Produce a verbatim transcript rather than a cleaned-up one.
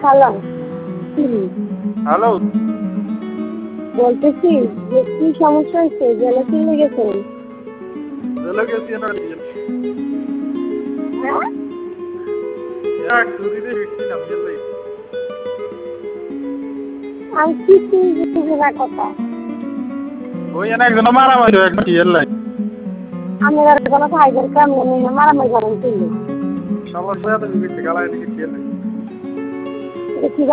Hello হুম hello বলতেছি যে কি সমস্যা হয়েছে জেলে চলে গেছেন? জেলে গেছি না হ্যাঁ এক ছুটিতে ফিরছি না জেলে আমি কিছুই বুঝি না কথা। ওই এনে একজন মারামারি হয়ে গেছে এলাই আমি আর কোনো ফাইবার কাম নেই না মারামারি করেন তুলি সমস্যা তো বিগড়ছে গালায় দিকে খেলে এটা কি